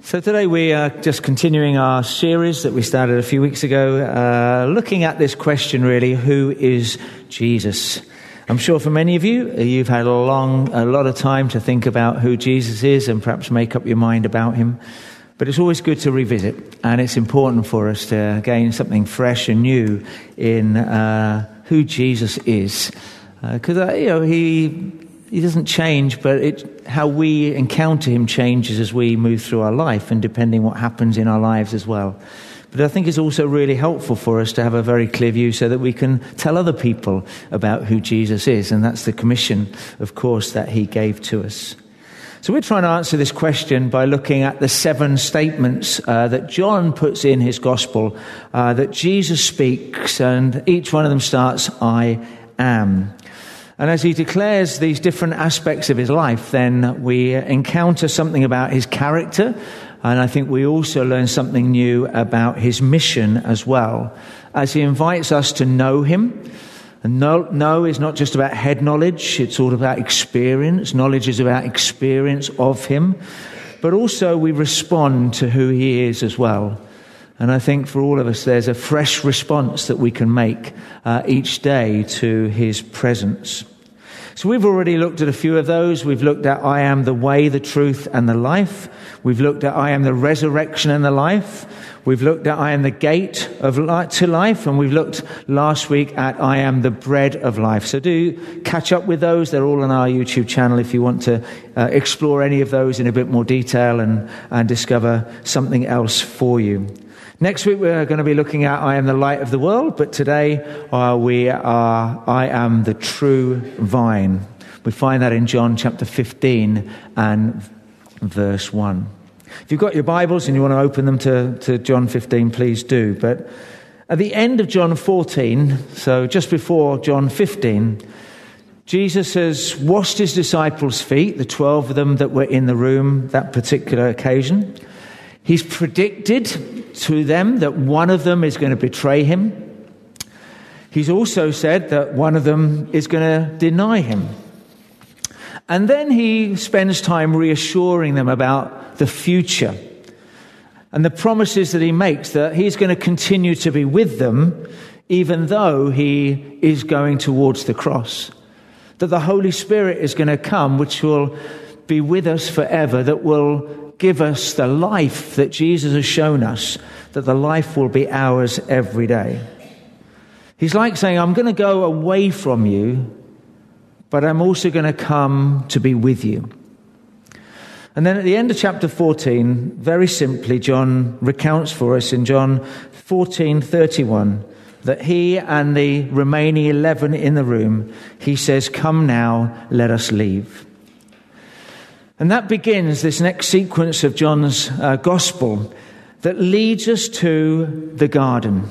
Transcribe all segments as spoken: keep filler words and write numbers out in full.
So today we are just continuing our series that we started a few weeks ago, uh, looking at this question really, who is Jesus? I'm sure for many of you, you've had a long, a lot of time to think about who Jesus is and perhaps make up your mind about him. But it's always good to revisit, and it's important for us to gain something fresh and new in uh, who Jesus is. Because, uh, you know, he... He doesn't change, but it, how we encounter him changes as we move through our life and depending what happens in our lives as well. But I think it's also really helpful for us to have a very clear view so that we can tell other people about who Jesus is. And that's the commission, of course, that he gave to us. So we're trying to answer this question by looking at the seven statements uh, that John puts in his gospel, uh, that Jesus speaks, and each one of them starts, I am. And as he declares these different aspects of his life, then we encounter something about his character, and I think we also learn something new about his mission as well, as he invites us to know him. And know, know is not just about head knowledge, it's all about experience. Knowledge is about experience of him, but also we respond to who he is as well. And I think for all of us, there's a fresh response that we can make uh, each day to his presence. So we've already looked at a few of those. We've looked at I am the way, the truth, and the life. We've looked at I am the resurrection and the life. We've looked at I am the gate of light to life. And we've looked last week at I am the bread of life. So do catch up with those. They're all on our YouTube channel if you want to uh, explore any of those in a bit more detail and, and discover something else for you. Next week we're going to be looking at I am the light of the world, but today uh, we are I am the true vine. We find that in John chapter fifteen and verse one. If you've got your Bibles and you want to open them to, to John fifteen, please do. But at the end of John fourteen, so just before John fifteen, Jesus has washed his disciples' feet, the twelve of them that were in the room that particular occasion. He's predicted to them that one of them is going to betray him. He's also said that one of them is going to deny him. And then he spends time reassuring them about the future and the promises that he makes, that he's going to continue to be with them even though he is going towards the cross. That the Holy Spirit is going to come, which will be with us forever, that will give us the life that Jesus has shown us, that the life will be ours every day. He's like saying, I'm going to go away from you, but I'm also going to come to be with you. And then at the end of chapter fourteen, very simply, John recounts for us in John fourteen thirty-one that he and the remaining eleven in the room, he says, come now, let us leave. And that begins this next sequence of John's uh, gospel that leads us to the garden.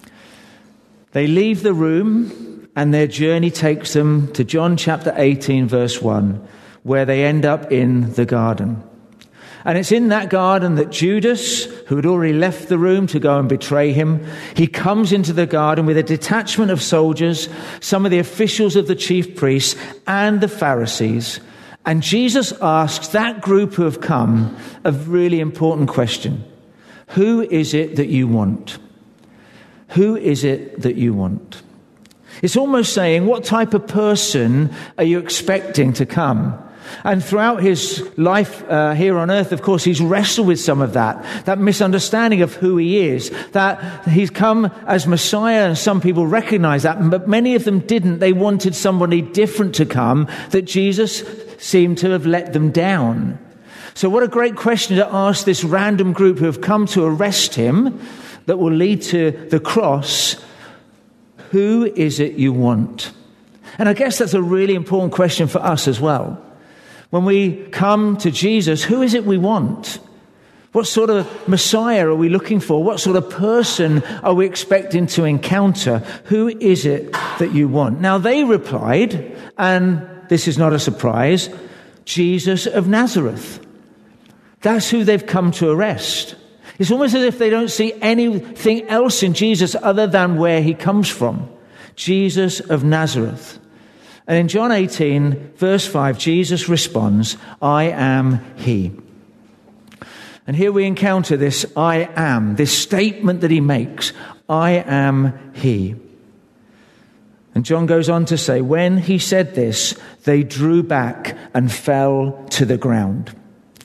They leave the room and their journey takes them to John chapter eighteen, verse one, where they end up in the garden. And it's in that garden that Judas, who had already left the room to go and betray him, he comes into the garden with a detachment of soldiers, some of the officials of the chief priests and the Pharisees. And Jesus asks that group who have come a really important question. Who is it that you want? Who is it that you want? It's almost saying, what type of person are you expecting to come? And throughout his life uh, here on earth, of course, he's wrestled with some of that, that misunderstanding of who he is, that he's come as Messiah, and some people recognize that, but many of them didn't. They wanted somebody different to come, that Jesus seemed to have let them down. So what a great question to ask this random group who have come to arrest him, that will lead to the cross. Who is it you want? And I guess that's a really important question for us as well. When we come to Jesus, who is it we want? What sort of Messiah are we looking for? What sort of person are we expecting to encounter? Who is it that you want? Now they replied, and this is not a surprise, Jesus of Nazareth. That's who they've come to arrest. It's almost as if they don't see anything else in Jesus other than where he comes from. Jesus of Nazareth. And in John eighteen, verse five, Jesus responds, I am he. And here we encounter this I am, this statement that he makes, I am he. And John goes on to say, when he said this, they drew back and fell to the ground.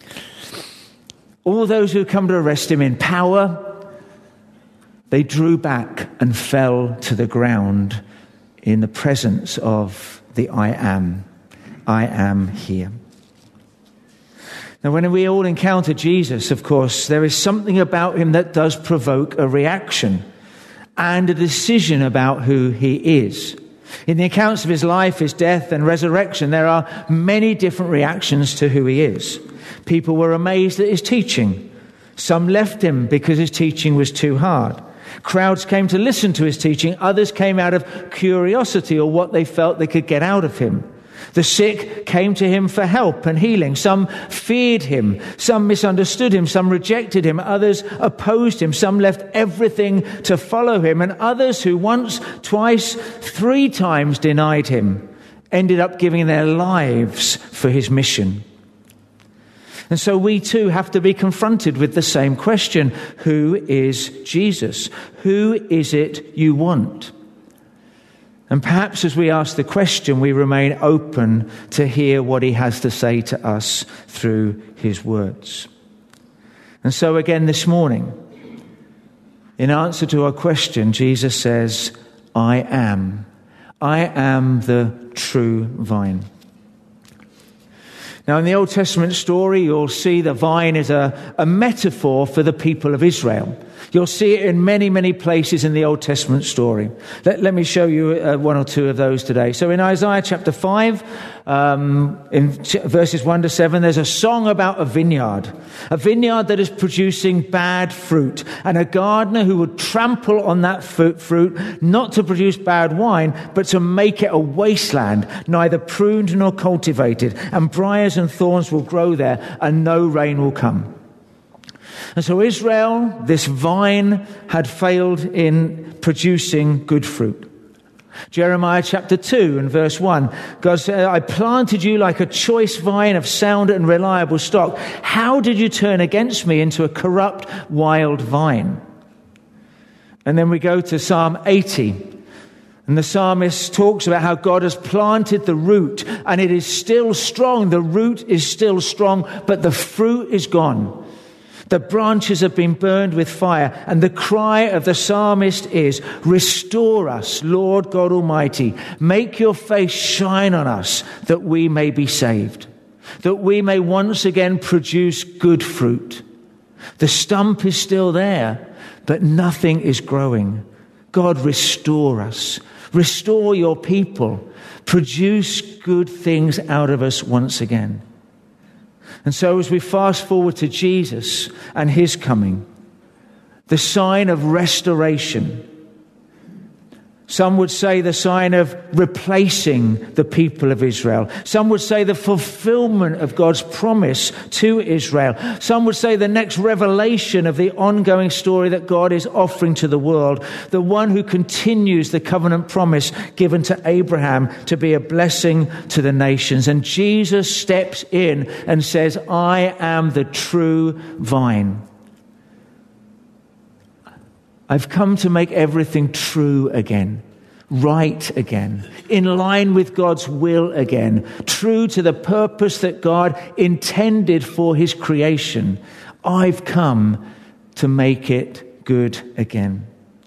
All those who come to arrest him in power, they drew back and fell to the ground in the presence of the I am. I am here. Now, when we all encounter Jesus, of course, there is something about him that does provoke a reaction and a decision about who he is. In the accounts of his life, his death and resurrection, there are many different reactions to who he is. People were amazed at his teaching. Some left him because his teaching was too hard. Crowds came to listen to his teaching. Others came out of curiosity or what they felt they could get out of him. The sick came to him for help and healing. Some feared him. Some misunderstood him. Some rejected him. Others opposed him. Some left everything to follow him. And others who once, twice, three times denied him ended up giving their lives for his mission. And so we too have to be confronted with the same question. Who is Jesus? Who is it you want? And perhaps as we ask the question, we remain open to hear what he has to say to us through his words. And so again this morning, in answer to our question, Jesus says, I am. I am the true vine. Now, in the Old Testament story, you'll see the vine is a, a metaphor for the people of Israel. You'll see it in many, many places in the Old Testament story. Let, let me show you uh, one or two of those today. So in Isaiah chapter five, um, in ch- verses one to seven, there's a song about a vineyard. A vineyard that is producing bad fruit. And a gardener who would trample on that fruit, fruit, not to produce bad wine, but to make it a wasteland, neither pruned nor cultivated. And briars and thorns will grow there, and no rain will come. And so Israel, this vine, had failed in producing good fruit. Jeremiah chapter two and verse one, God said, I planted you like a choice vine of sound and reliable stock. How did you turn against me into a corrupt wild vine? And then we go to Psalm eighty. And the psalmist talks about how God has planted the root and it is still strong. The root is still strong, but the fruit is gone. The branches have been burned with fire. And the cry of the psalmist is, restore us, Lord God Almighty. Make your face shine on us that we may be saved. That we may once again produce good fruit. The stump is still there, but nothing is growing. God, restore us. Restore your people. Produce good things out of us once again. And so as we fast forward to Jesus and his coming, the sign of restoration, some would say the sign of replacing the people of Israel. Some would say the fulfillment of God's promise to Israel. Some would say the next revelation of the ongoing story that God is offering to the world. The one who continues the covenant promise given to Abraham to be a blessing to the nations. And Jesus steps in and says, I am the true vine. I've come to make everything true again, right again, in line with God's will again, true to the purpose that God intended for his creation. I've come to make it good again.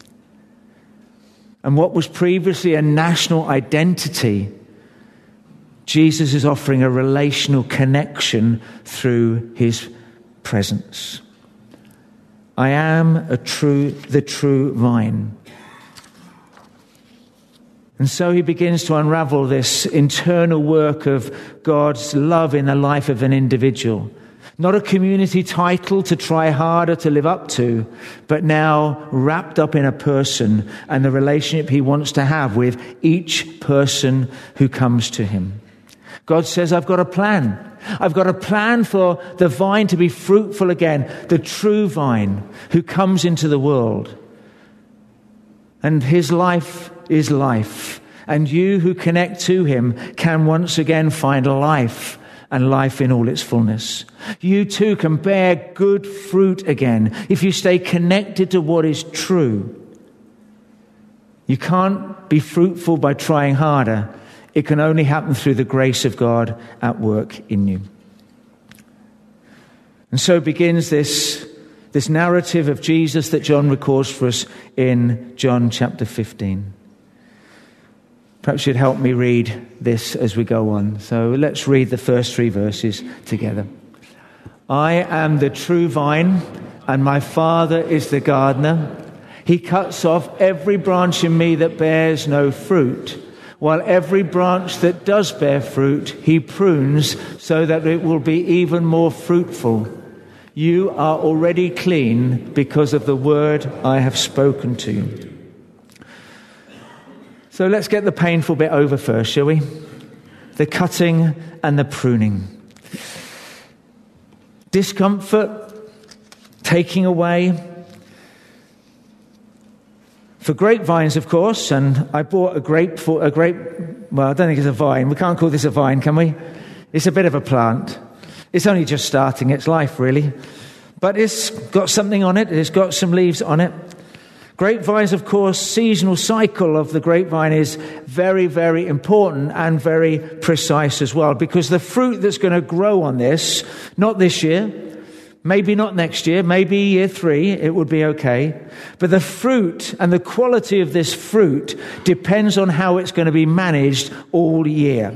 And what was previously a national identity, Jesus is offering a relational connection through his presence. I am a true, the true vine. And so he begins to unravel this internal work of God's love in the life of an individual. Not a community title to try harder to live up to, but now wrapped up in a person and the relationship he wants to have with each person who comes to him. God says, I've got a plan. I've got a plan for the vine to be fruitful again, the true vine who comes into the world. And his life is life. And you who connect to him can once again find life and life in all its fullness. You too can bear good fruit again if you stay connected to what is true. You can't be fruitful by trying harder. It can only happen through the grace of God at work in you. And so begins this, this narrative of Jesus that John records for us in John chapter fifteen. Perhaps you'd help me read this as we go on. So let's read the first three verses together. I am the true vine, and my Father is the gardener. He cuts off every branch in me that bears no fruit, while every branch that does bear fruit, he prunes so that it will be even more fruitful. You are already clean because of the word I have spoken to you. So let's get the painful bit over first, shall we? The cutting and the pruning. Discomfort, taking away. For grapevines, of course, and I bought a grape for a grape. Well, I don't think it's a vine. We can't call this a vine, can we? It's a bit of a plant. It's only just starting its life, really. But it's got something on it. It's got some leaves on it. Grapevines, of course, seasonal cycle of the grapevine is very, very important and very precise as well, because the fruit that's going to grow on this, not this year, maybe not next year, maybe year three, it would be okay. But the fruit and the quality of this fruit depends on how it's going to be managed all year.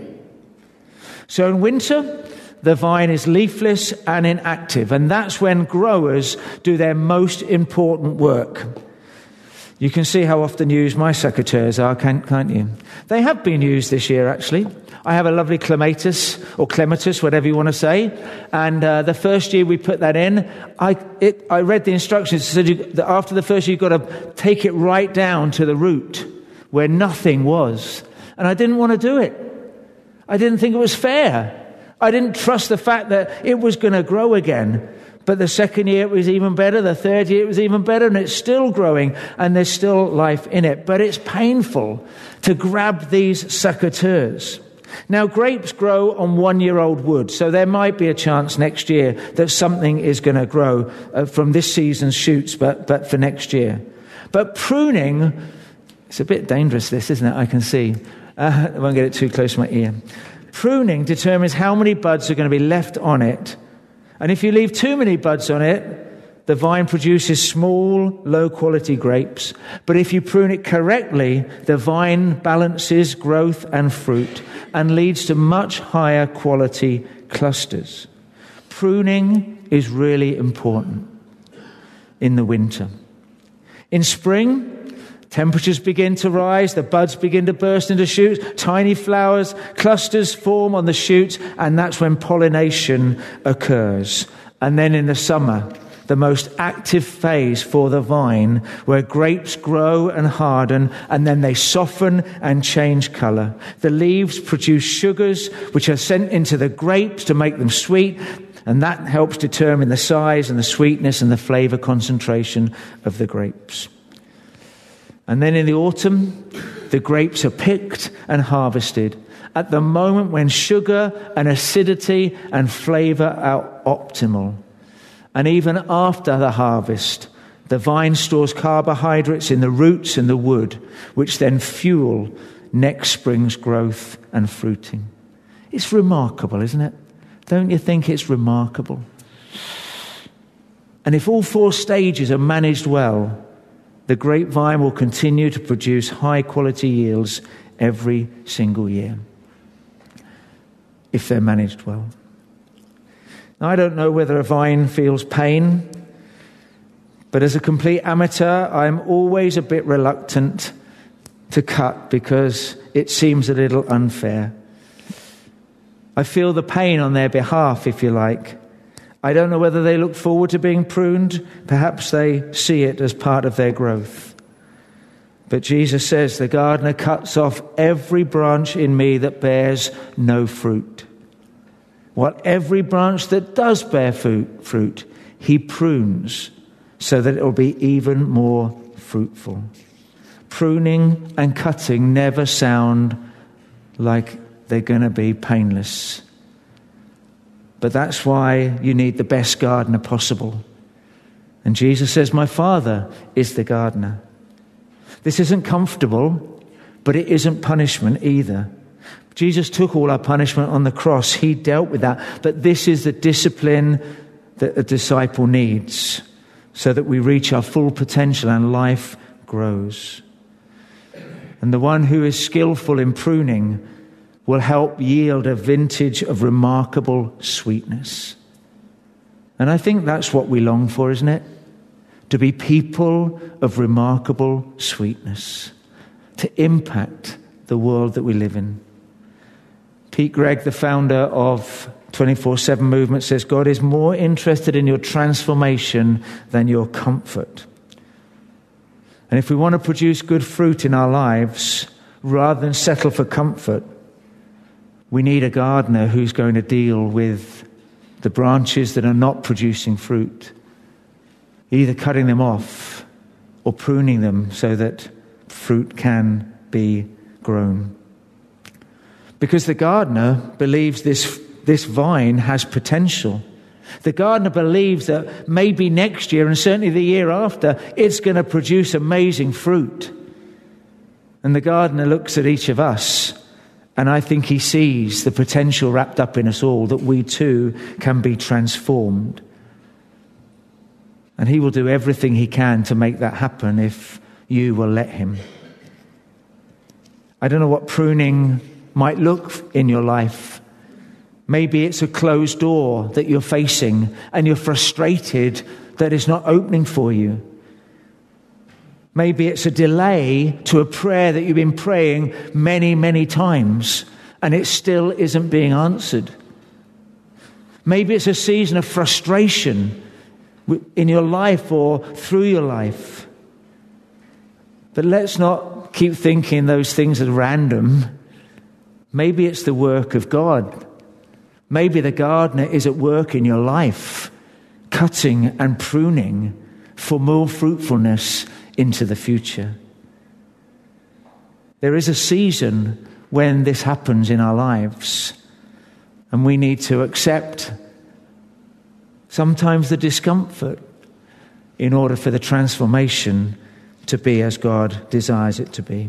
So in winter, the vine is leafless and inactive, and that's when growers do their most important work. You can see how often used my secateurs are, can't, can't you? They have been used this year, actually. I have a lovely clematis, or clematis, whatever you want to say. And uh, the first year we put that in, I it, I read the instructions. It said you, that after the first year, you've got to take it right down to the root, where nothing was. And I didn't want to do it. I didn't think it was fair. I didn't trust the fact that it was going to grow again. But the second year it was even better, the third year it was even better, and it's still growing, and there's still life in it. But it's painful to grab these secateurs. Now, grapes grow on one-year-old wood, so there might be a chance next year that something is going to grow uh, from this season's shoots, but, but for next year. But pruning, it's a bit dangerous, this, isn't it? I can see. Uh, I won't get it too close to my ear. Pruning determines how many buds are going to be left on it. And if you leave too many buds on it, the vine produces small, low-quality grapes. But if you prune it correctly, the vine balances growth and fruit and leads to much higher quality clusters. Pruning is really important in the winter. In spring, temperatures begin to rise, the buds begin to burst into shoots, tiny flowers, clusters form on the shoots, and that's when pollination occurs. And then in the summer, the most active phase for the vine, where grapes grow and harden, and then they soften and change color. The leaves produce sugars, which are sent into the grapes to make them sweet, and that helps determine the size and the sweetness and the flavor concentration of the grapes. And then in the autumn, the grapes are picked and harvested at the moment when sugar and acidity and flavor are optimal. And even after the harvest, the vine stores carbohydrates in the roots and the wood, which then fuel next spring's growth and fruiting. It's remarkable, isn't it? Don't you think it's remarkable? And if all four stages are managed well, the grapevine will continue to produce high-quality yields every single year, if they're managed well. Now, I don't know whether a vine feels pain, but as a complete amateur, I'm always a bit reluctant to cut because it seems a little unfair. I feel the pain on their behalf, if you like. I don't know whether they look forward to being pruned. Perhaps they see it as part of their growth. But Jesus says, the gardener cuts off every branch in me that bears no fruit. While every branch that does bear fruit, he prunes so that it will be even more fruitful. Pruning and cutting never sound like they're going to be painless. But that's why you need the best gardener possible. And Jesus says, my Father is the gardener. This isn't comfortable, but it isn't punishment either. Jesus took all our punishment on the cross. He dealt with that. But this is the discipline that a disciple needs so that we reach our full potential and life grows. And the one who is skillful in pruning will help yield a vintage of remarkable sweetness. And I think that's what we long for, isn't it? To be people of remarkable sweetness, to impact the world that we live in. Pete Greig, the founder of twenty-four seven Movement, says, God is more interested in your transformation than your comfort. And if we want to produce good fruit in our lives, rather than settle for comfort, we need a gardener who's going to deal with the branches that are not producing fruit, either cutting them off or pruning them so that fruit can be grown. Because the gardener believes this, this vine has potential. The gardener believes that maybe next year and certainly the year after, it's going to produce amazing fruit. And the gardener looks at each of us, and I think he sees the potential wrapped up in us all, that we too can be transformed. And he will do everything he can to make that happen if you will let him. I don't know what pruning might look in your life. Maybe it's a closed door that you're facing and you're frustrated that it's not opening for you. Maybe it's a delay to a prayer that you've been praying many, many times and it still isn't being answered. Maybe it's a season of frustration in your life or through your life. But let's not keep thinking those things are random. Maybe it's the work of God. Maybe the gardener is at work in your life, cutting and pruning for more fruitfulness into the future. There is a season when this happens in our lives, and we need to accept sometimes the discomfort in order for the transformation to be as God desires it to be.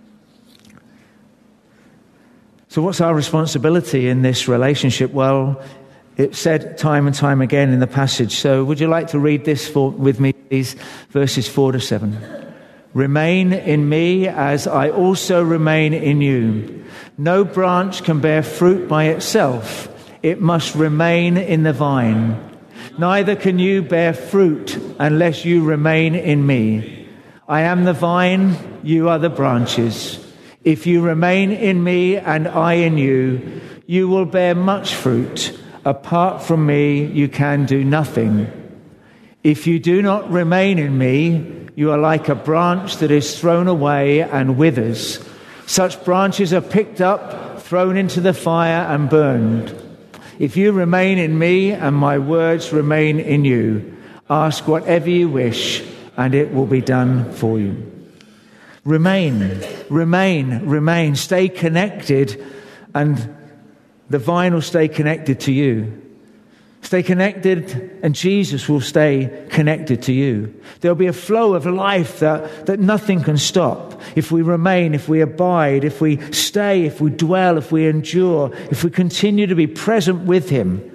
So what's our responsibility in this relationship? Well, it's said time and time again in the passage. So would you like to read this for, with me, please? Verses four to seven. Remain in me as I also remain in you. No branch can bear fruit by itself. It must remain in the vine. Neither can you bear fruit unless you remain in me. I am the vine, you are the branches. If you remain in me and I in you, you will bear much fruit. Apart from me, you can do nothing. If you do not remain in me, you are like a branch that is thrown away and withers. Such branches are picked up, thrown into the fire and burned. If you remain in me and my words remain in you, ask whatever you wish and it will be done for you. Remain, remain, remain. Stay connected and the vine will stay connected to you. Stay connected and Jesus will stay connected to you. There'll be a flow of life that, that nothing can stop. If we remain, if we abide, if we stay, if we dwell, if we endure, if we continue to be present with him.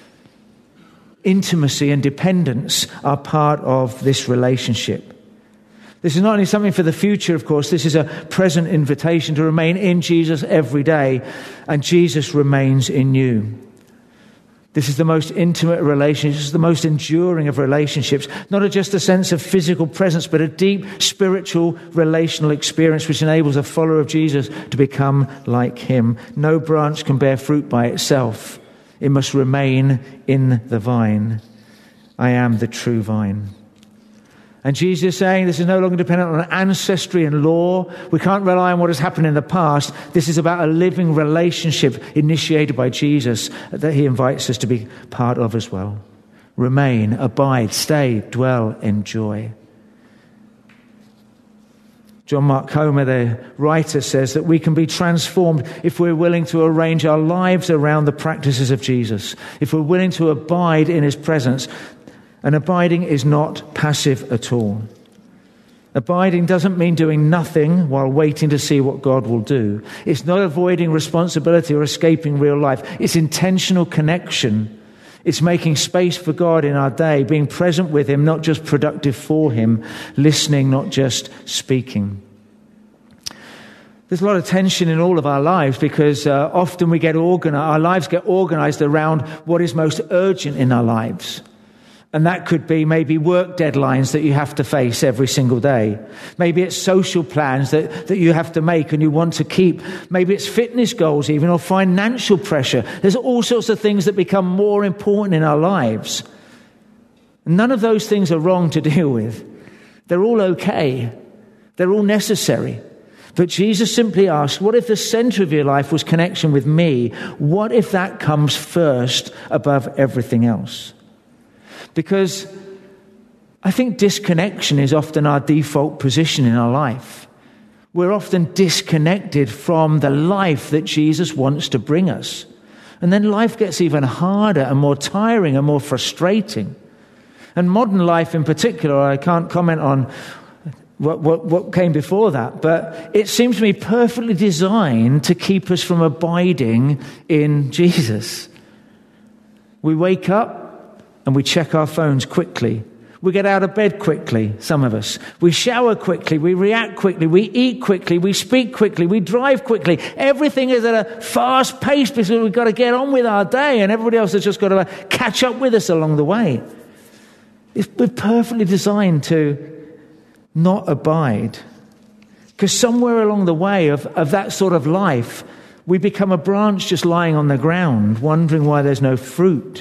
Intimacy and dependence are part of this relationship. This is not only something for the future, of course, this is a present invitation to remain in Jesus every day, and Jesus remains in you. This is the most intimate relationship, this is the most enduring of relationships, not just a sense of physical presence, but a deep spiritual relational experience which enables a follower of Jesus to become like him. No branch can bear fruit by itself. It must remain in the vine. I am the true vine. And Jesus is saying this is no longer dependent on ancestry and law. We can't rely on what has happened in the past. This is about a living relationship initiated by Jesus that he invites us to be part of as well. Remain, abide, stay, dwell, enjoy. John Mark Comer, the writer, says that we can be transformed if we're willing to arrange our lives around the practices of Jesus, if we're willing to abide in his presence. And abiding is not passive at all. Abiding doesn't mean doing nothing while waiting to see what God will do. It's not avoiding responsibility or escaping real life. It's intentional connection. It's making space for God in our day, being present with him, not just productive for him, listening, not just speaking. There's a lot of tension in all of our lives because uh, often we get organized, our lives get organized around what is most urgent in our lives. And that could be maybe work deadlines that you have to face every single day. Maybe it's social plans that, that you have to make and you want to keep. Maybe it's fitness goals even, or financial pressure. There's all sorts of things that become more important in our lives. None of those things are wrong to deal with. They're all okay. They're all necessary. But Jesus simply asked, what if the center of your life was connection with me? What if that comes first above everything else? Because I think disconnection is often our default position in our life. We're often disconnected from the life that Jesus wants to bring us. And then life gets even harder and more tiring and more frustrating. And modern life in particular, I can't comment on what, what, what came before that, but it seems to me perfectly designed to keep us from abiding in Jesus. We wake up and we check our phones quickly. We get out of bed quickly, some of us. We shower quickly. We react quickly. We eat quickly. We speak quickly. We drive quickly. Everything is at a fast pace because we've got to get on with our day, and everybody else has just got to catch up with us along the way. It's, we're perfectly designed to not abide. Because somewhere along the way of, of that sort of life, we become a branch just lying on the ground, wondering why there's no fruit.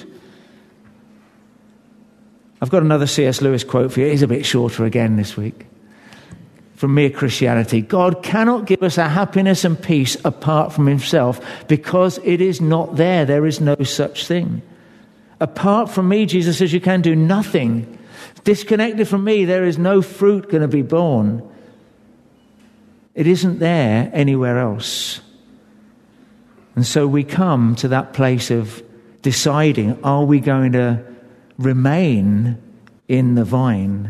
I've got another C S Lewis quote for you. It is a bit shorter again this week. From Mere Christianity. God cannot give us a happiness and peace apart from himself because it is not there. There is no such thing. Apart from me, Jesus says, you can do nothing. Disconnected from me, there is no fruit going to be born. It isn't there anywhere else. And so we come to that place of deciding, are we going to remain in the vine?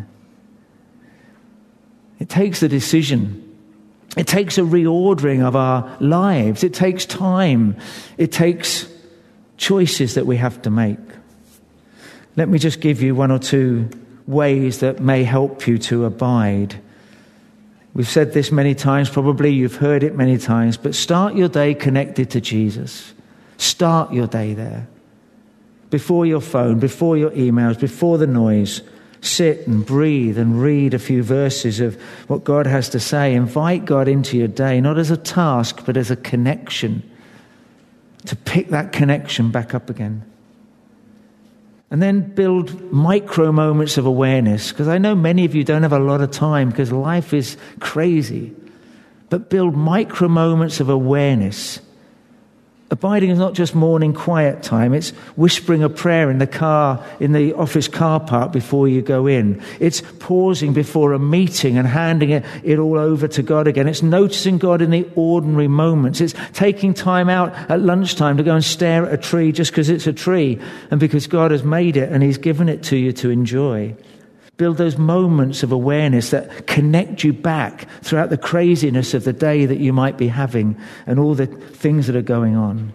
It takes a decision. It takes a reordering of our lives. It takes time. It takes choices that we have to make. Let me just give you one or two ways that may help you to abide. We've said this many times, probably you've heard it many times, but start your day connected to Jesus. Start your day there. Before your phone, before your emails, before the noise, sit and breathe and read a few verses of what God has to say. Invite God into your day, not as a task, but as a connection, to pick that connection back up again. And then build micro moments of awareness, because I know many of you don't have a lot of time because life is crazy. But build micro moments of awareness. Abiding is not just morning quiet time. It's whispering a prayer in the car, in the office car park before you go in. It's pausing before a meeting and handing it, it all over to God again. It's noticing God in the ordinary moments. It's taking time out at lunchtime to go and stare at a tree just because it's a tree and because God has made it and he's given it to you to enjoy. Build those moments of awareness that connect you back throughout the craziness of the day that you might be having and all the things that are going on.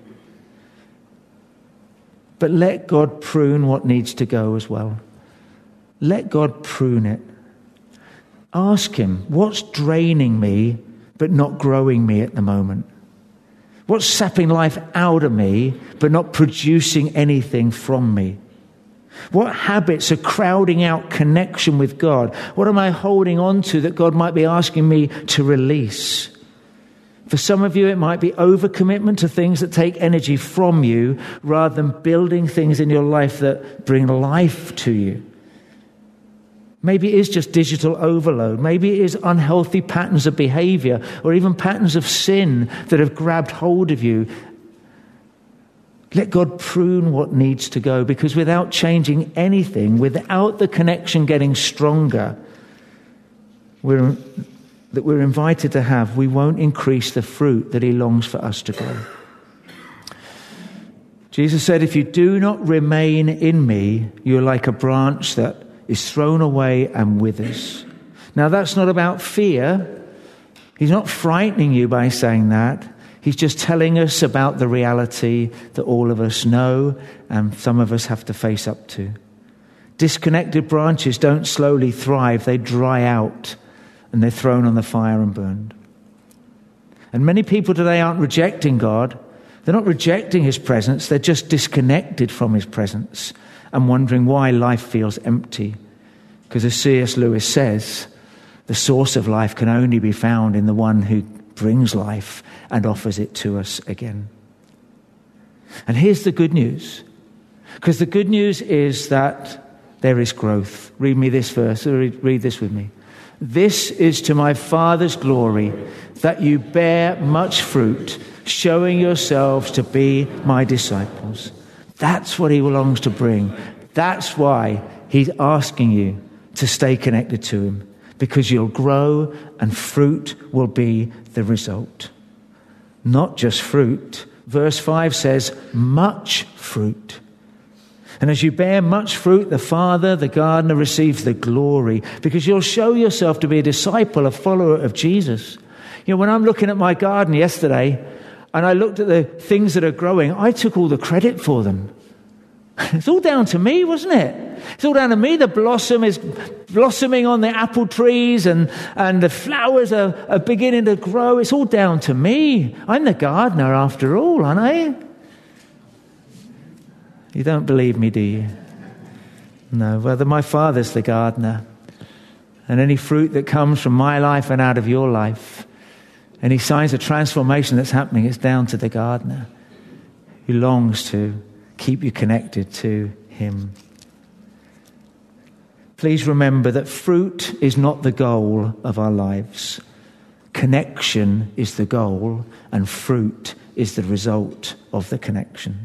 But let God prune what needs to go as well. Let God prune it. Ask him, what's draining me but not growing me at the moment? What's sapping life out of me but not producing anything from me? What habits are crowding out connection with God? What am I holding on to that God might be asking me to release? For some of you, it might be overcommitment to things that take energy from you rather than building things in your life that bring life to you. Maybe it is just digital overload. Maybe it is unhealthy patterns of behavior or even patterns of sin that have grabbed hold of you. Let God prune what needs to go, because without changing anything, without the connection getting stronger, we're that we're invited to have, we won't increase the fruit that he longs for us to grow. Jesus said, if you do not remain in me, you're like a branch that is thrown away and withers. Now, that's not about fear. He's not frightening you by saying that. He's just telling us about the reality that all of us know and some of us have to face up to. Disconnected branches don't slowly thrive. They dry out and they're thrown on the fire and burned. And many people today aren't rejecting God. They're not rejecting his presence. They're just disconnected from his presence and wondering why life feels empty. Because as C S Lewis says, the source of life can only be found in the one who brings life and offers it to us again. And here's the good news. Because the good news is that there is growth. Read me this verse. Read, read this with me. This is to my Father's glory, that you bear much fruit, showing yourselves to be my disciples. That's what he longs to bring. That's why he's asking you to stay connected to him, because you'll grow and fruit will be the result. Not just fruit. Verse five says, much fruit. And as you bear much fruit, the Father, the gardener, receives the glory, because you'll show yourself to be a disciple, a follower of Jesus. You know, when I'm looking at my garden yesterday, and I looked at the things that are growing, I took all the credit for them. It's all down to me, wasn't it? It's all down to me. The blossom is blossoming on the apple trees and, and the flowers are, are beginning to grow. It's all down to me. I'm the gardener after all, aren't I? You don't believe me, do you? No, whether my Father's the gardener. And any fruit that comes from my life and out of your life, any signs of transformation that's happening, it's down to the gardener who longs to keep you connected to him. Please remember that fruit is not the goal of our lives. Connection is the goal, and fruit is the result of the connection.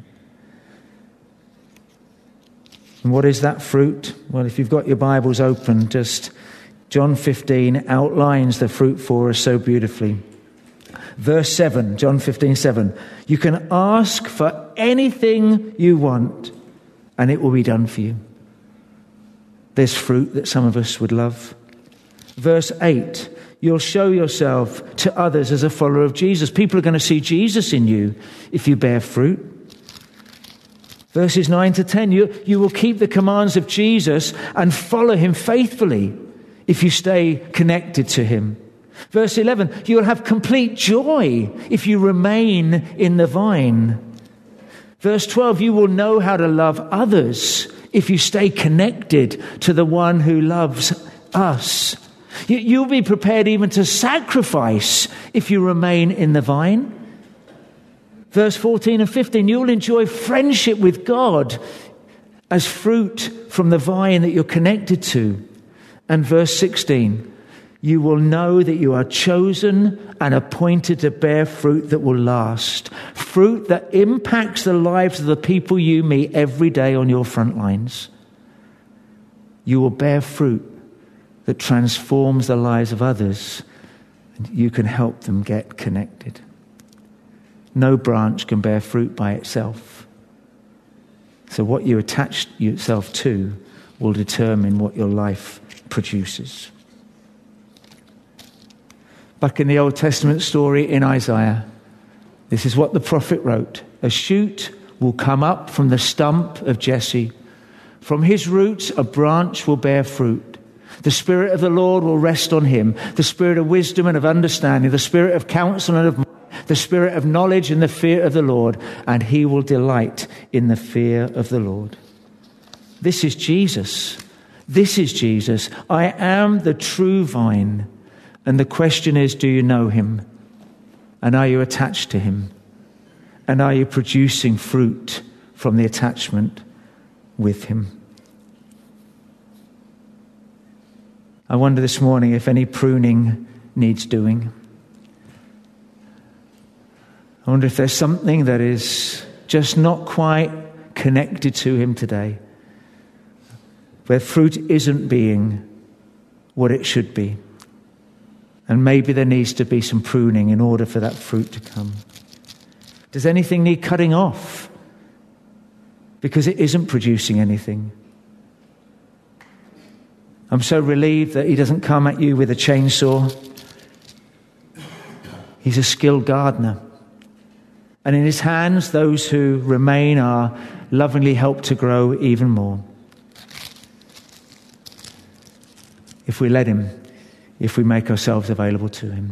And what is that fruit? Well, if you've got your Bibles open, just John fifteen outlines the fruit for us so beautifully. Verse seven, John fifteen, seven. You can ask for anything you want, and it will be done for you. There's fruit that some of us would love. Verse eight, you'll show yourself to others as a follower of Jesus. People are going to see Jesus in you if you bear fruit. Verses nine to ten, you, you will keep the commands of Jesus and follow him faithfully if you stay connected to him. Verse eleven, you will have complete joy if you remain in the vine. Verse twelve, you will know how to love others if you stay connected to the one who loves us. You, you'll be prepared even to sacrifice if you remain in the vine. Verse fourteen and fifteen, you'll enjoy friendship with God as fruit from the vine that you're connected to. And verse sixteen, you will know that you are chosen and appointed to bear fruit that will last. Fruit that impacts the lives of the people you meet every day on your front lines. You will bear fruit that transforms the lives of others, and you can help them get connected. No branch can bear fruit by itself. So what you attach yourself to will determine what your life produces. Back in the Old Testament story in Isaiah, this is what the prophet wrote. A shoot will come up from the stump of Jesse. From his roots a branch will bear fruit. The Spirit of the Lord will rest on him, the Spirit of wisdom and of understanding, the Spirit of counsel and of might, the Spirit of knowledge and the fear of the Lord, and he will delight in the fear of the Lord. This is Jesus. This is Jesus. I am the true vine. And the question is, do you know him? And are you attached to him? And are you producing fruit from the attachment with him? I wonder this morning if any pruning needs doing. I wonder if there's something that is just not quite connected to him today, where fruit isn't being what it should be. And maybe there needs to be some pruning in order for that fruit to come. Does anything need cutting off because it isn't producing anything? I'm so relieved that he doesn't come at you with a chainsaw. He's a skilled gardener. And in his hands, those who remain are lovingly helped to grow even more. If we let him, if we make ourselves available to him.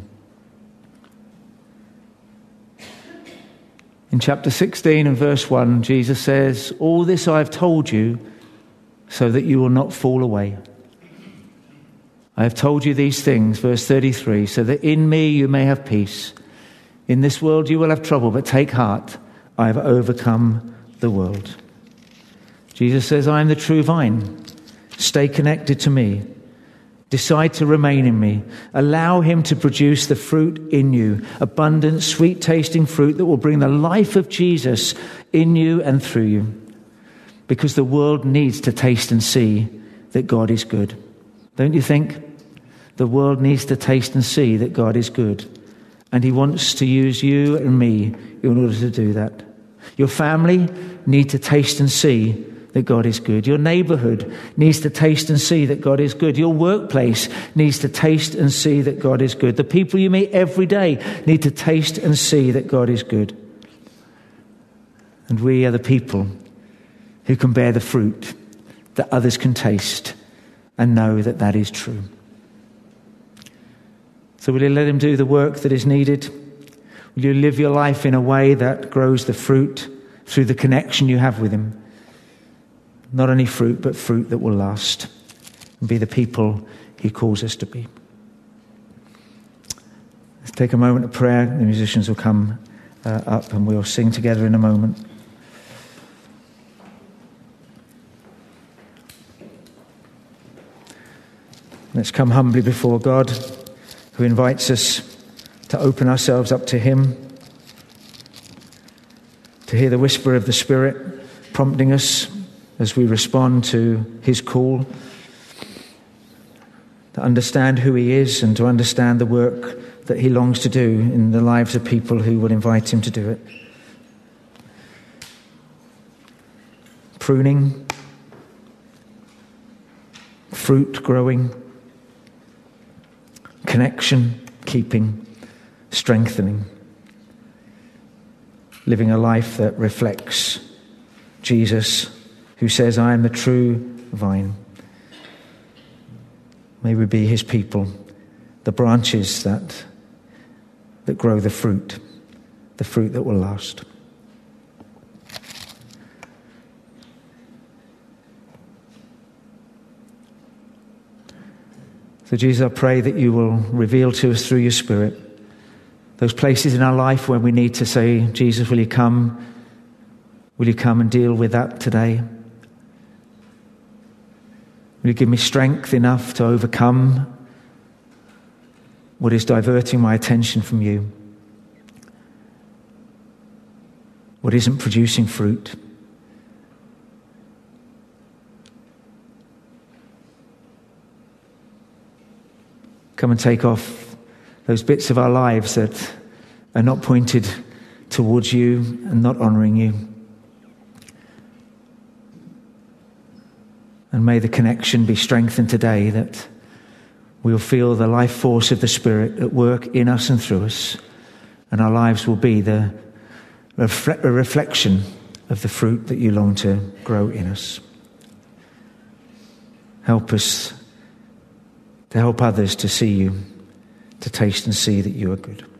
In chapter sixteen and verse one, Jesus says, "All this I have told you so that you will not fall away. I have told you these things," verse thirty-three, "so that in me you may have peace. In this world you will have trouble, but take heart, I have overcome the world." Jesus says, "I am the true vine. Stay connected to me. Decide to remain in me. Allow him to produce the fruit in you, abundant, sweet-tasting fruit that will bring the life of Jesus in you and through you. Because the world needs to taste and see that God is good." Don't you think? The world needs to taste and see that God is good. And he wants to use you and me in order to do that. Your family need to taste and see that God is good. Your neighborhood needs to taste and see that God is good. Your workplace needs to taste and see that God is good. The people you meet every day need to taste and see that God is good. And we are the people who can bear the fruit that others can taste and know that that is true. So will you let him do the work that is needed? Will you live your life in a way that grows the fruit through the connection you have with him? Not only fruit, but fruit that will last. And be the people he calls us to be. Let's take a moment of prayer. The musicians will come uh, up and we'll sing together in a moment. Let's come humbly before God, who invites us to open ourselves up to him, to hear the whisper of the Spirit prompting us as we respond to his call, to understand who he is and to understand the work that he longs to do in the lives of people who will invite him to do it. Pruning, fruit growing, connection keeping, strengthening, living a life that reflects Jesus, who says, "I am the true vine." May we be his people, the branches that that grow the fruit, the fruit that will last. So Jesus, I pray that you will reveal to us through your Spirit those places in our life where we need to say, "Jesus, will you come? Will you come and deal with that today? Will you give me strength enough to overcome what is diverting my attention from you? What isn't producing fruit?" Come and take off those bits of our lives that are not pointed towards you and not honouring you. And may the connection be strengthened today, that we'll feel the life force of the Spirit at work in us and through us, and our lives will be the refle- a reflection of the fruit that you long to grow in us. Help us to help others to see you, to taste and see that you are good.